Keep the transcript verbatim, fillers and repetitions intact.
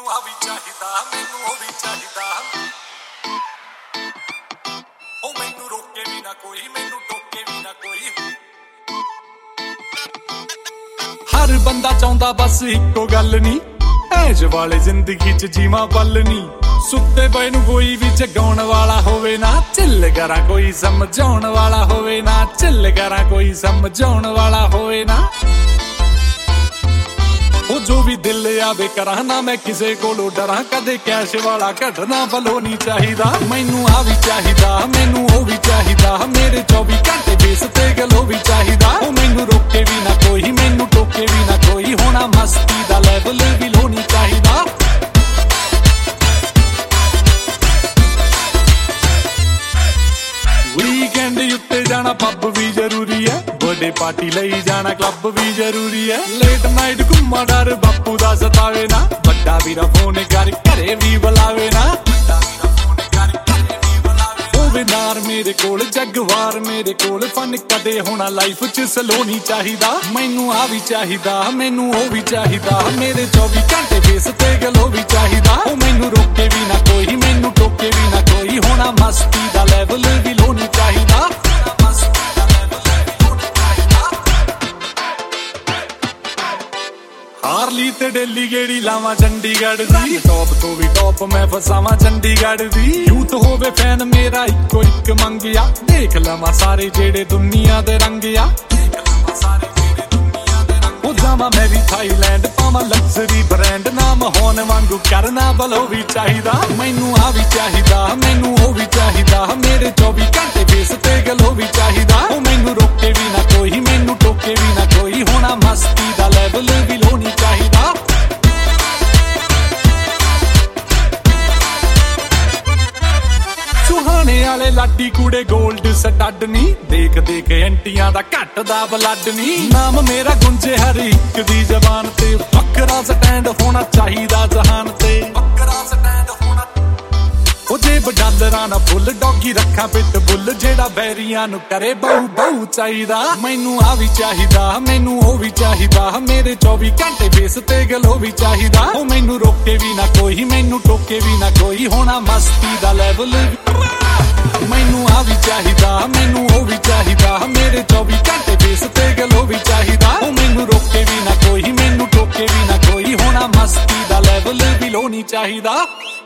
ਮੈਨੂੰ ਆ ਵੀ ਚਾਹੀਦਾ ਮੈਨੂੰ ਉਹ ਵੀ ਚਾਹੀਦਾ ਉਹ ਮੈਨੂੰ ਰੋਕੇ ਵੀ ਨਾ ਕੋਈ ਮੈਨੂੰ ਟੋਕੇ ਵੀ ਨਾ ਕੋਈ ਹਰ ਬੰਦਾ ਚਾਹੁੰਦਾ ਬਸ ਇੱਕੋ ਗੱਲ ਨੀ ਐਜ ਵਾਲੇ ਜ਼ਿੰਦਗੀ ਚ ਜੀਵਾਂ ਪਲ ਨੀ ਸੁੱਤੇ ਪਏ ਨੂੰ ਕੋਈ ਵੀ ਜਗਾਉਣ ਵਾਲਾ ਹੋਵੇ ਨਾ ਝਿੱਲ ਕਰਾਂ ਕੋਈ ਸਮਝਾਉਣ ਵਾਲਾ ਹੋਵੇ ਨਾ ਝਿੱਲ ਕਰਾਂ ਕੋਈ ਸਮਝਾਉਣ ਵਾਲਾ ਹੋਵੇ ਨਾ ਉਹ ਜੋ ਵੀ ਦਿਲ ਆਵੇ ਕਰਾਂ ਨਾ ਮੈਂ ਕਿਸੇ ਕੋਲੋਂ ਡਰਾਂ ਕਦੇ ਕੈਸ਼ ਵਾਲਾ ਘਟਨਾ ਵੱਲੋਂ ਨਹੀਂ ਚਾਹੀਦਾ ਮੈਨੂੰ ਆ ਵੀ ਚਾਹੀਦਾ ਮੈਨੂੰ ਉਹ ਵੀ ਚਾਹੀਦਾ ਮੇਰੇ ਚੌਵੀ ਘੰਟੇ ਬੇਸ ਤੇ ਗਲੋ ਵੀ ਚਾਹੀਦਾ ਉਹ ਮੈਨੂੰ ਰੋਕੇ ਵੀ ਨਾ ਕੋਈ ਮੈਨੂੰ ਟੋਕੇ ਵੀ ਨਾ ਕੋਈ ਹੋਣਾ ਮਸਤੀ ਦਾ ਲੈਵਲ ਵੀ ਲੋ ਨਹੀਂ ਚਾਹੀਦਾ ਵੀਕਐਂਡ ਉੱਤੇ ਜਾਣਾ ਪੱਬ ਵੀ ਜ਼ਰੂਰੀ ਹੈ ਬਰਥਡੇ ਪਾਰਟੀ ਲਈ ਜਾਣਾ ਕਲੱਬ ਵੀ ਜ਼ਰੂਰੀ ਹੈ ਲੇਟ ਨਾਈਟ ਘੁੰਮਾ ਡਰ ਬਾਪੂ ਦਾ ਸਤਾਵੇ ਨਾ ਵੱਡਾ ਵੀਰਾ ਫੋਨ ਕਰ ਘਰੇ ਵੀ ਬੁਲਾਵੇ ਨਾ ਵੱਡਾ ਵੀਰਾ ਫੋਨ ਕਰ ਘਰੇ ਵੀ ਬੁਲਾਵੇ ਹੋਵੇ ਨਾਰ ਮੇਰੇ ਕੋਲ ਜਗਵਾਰ ਮੇਰੇ ਕੋਲ ਫਨ ਕਦੇ ਹੋਣਾ ਲਾਈਫ ਚ ਸਲੋ ਨਹੀਂ ਚਾਹੀਦਾ ਮੈਨੂੰ ਆ ਵੀ ਚਾਹੀਦਾ ਮੈਨੂੰ ਉਹ ਵੀ ਚਾਹੀਦਾ ਮੇਰੇ ਚੌਵੀ ਘੰਟੇ ਬੇਸ ਤੇ ਗਲੋ ਵੀ ਚਾਹੀਦਾ ਉਹ ਮੈਨੂੰ ਰੋਕੇ ਵੀ ਨਾ ਕੋਈ ਮੈਨੂੰ ਟੋਕੇ ਵੀ ਨਾ ਕੋਈ ਹੋਣਾ ਮਸਤੀ ਦਾ ਲੈਵਲ ਵੀ ਲੋ ਨਹੀਂ ਚਾਹੀਦਾ ਹਾਰਲੀ ਤੇ ਦਿੱਲੀ ਗੇੜੀ ਲਾਵਾਂ ਚੰਡੀਗੜ੍ਹ ਦੀ ਟੌਪ ਤੋਂ ਵੀ ਟੌਪ ਮੈਂ ਫਸਾਵਾਂ ਚੰਡੀਗੜ੍ਹ ਦੀ ਯੂਥ ਹੋਵੇ ਫੈਨ ਮੇਰਾ ਇੱਕੋ ਇੱਕ ਮੰਗਿਆ ਦੇਖ ਲਵਾਂ ਸਾਰੇ ਜਿਹੜੇ ਦੁਨੀਆ ਦੇ ਰੰਗ ਆ ਦੇਖ ਲਵਾਂ ਸਾਰੇ ਜਿਹੜੇ ਦੁਨੀਆ ਦੇ ਰੰਗ ਉਹ ਜਾਵਾਂ ਮੈਂ ਵੀ ਥਾਈਲੈਂਡ ਪਾਵਾਂ ਲਗਜ਼ਰੀ ਬ੍ਰਾਂਡ ਨਾਮ ਹੋਣ ਵਾਂਗੂ ਕਰਨਾ ਬਲੋ ਵੀ ਚਾਹੀਦਾ ਮੈਨੂੰ ਆ ਵੀ ਚਾਹੀਦਾ ਮੈਨੂੰ ਉਹ ਵੀ ਚਾਹੀਦਾ ਮੇਰੇ ਚੌਵੀ ਘੰਟੇ ਬੇਸ ਤੇ ਗਲੋ ਵੀ ਚਾਹੀਦਾ ਉਹ ਮੈਨੂੰ ਰੋਕੇ ਵੀ ਨਾ ਕੋਈ ਮੈਨੂੰ ਟੋਕੇ ਵੀ ਨਾ ਕੋਈ ਹੋਣਾ ਮਸਤੀ ਦਾ ਲੈਵਲ ਵੀ ਲੋ ਨਹੀਂ ਚਾਹੀਦਾ ਸੁਹਾਣੇ ਵਾਲੇ ਲਾਡੀ ਕੂੜੇ ਗੋਲਡ ਸਟੱਡ ਨੀ ਦੇਖ ਦੇਖ ਐਂਟੀਆਂ ਦਾ ਘੱਟ ਦਾ ਬਲੱਡ ਨੀ ਨਾਮ ਮੇਰਾ ਗੁੰਜੇ ਹਰ ਇੱਕ ਦੀ ਜ਼ਬਾਨ ਤੇ ਵੱਖਰਾ ਸਟੈਂਡ ਹੋਣਾ ਚਾਹੀਦਾ ਜਹਾਨ ਤੇ ਵੱਖਰਾ ਸਟੈਂਡ ਹੋਣਾ ਉਹ ਜੇਬ ਡਾਲਰਾਂ ਨਾ ਫੁੱਲ ਡੌਗੀ ਰੱਖਾਂ ਪਿੱਟ ਬੁੱਲ ਜਿਹੜਾ ਬੈਰੀਆਂ ਨੂੰ ਕਰੇ ਬਹੁ ਬਹੁ ਚਾਹੀਦਾ ਮੈਨੂੰ ਆ ਵੀ ਚਾਹੀਦਾ ਮੈਨੂੰ ਉਹ ਵੀ ਚਾਹੀਦਾ ਮੇਰੇ ਚੌਵੀ ਘੰਟੇ ਬੇਸ ਤੇ ਗਲੋ ਵੀ ਚਾਹੀਦਾ ਉਹ ਮੈਨੂੰ ਰੋਕੇ ਵੀ ਨਾ ਕੋਈ ਮੈਨੂੰ ਟੋਕੇ ਵੀ ਨਾ ਕੋਈ ਹੋਣਾ ਮਸਤੀ ਦਾ ਲੈਵਲ ਮੈਨੂੰ ਆ ਵੀ ਚਾਹੀਦਾ ਮੈਨੂੰ ਉਹ ਵੀ ਚਾਹੀਦਾ ਮੇਰੇ ਚੌਵੀ ਘੰਟੇ ਬੇਸ ਤੇ ਗਲੋ ਵੀ ਚਾਹੀਦਾ ਉਹ ਮੈਨੂੰ ਰੋਕੇ ਵੀ ਨਾ ਕੋਈ ਮੈਨੂੰ ਟੋਕੇ ਵੀ ਨਾ ਕੋਈ ਹੋਣਾ ਮਸਤੀ ਦਾ ਲੈਵਲ ਵੀ ਲੋ ਨਹੀਂ ਚਾਹੀਦਾ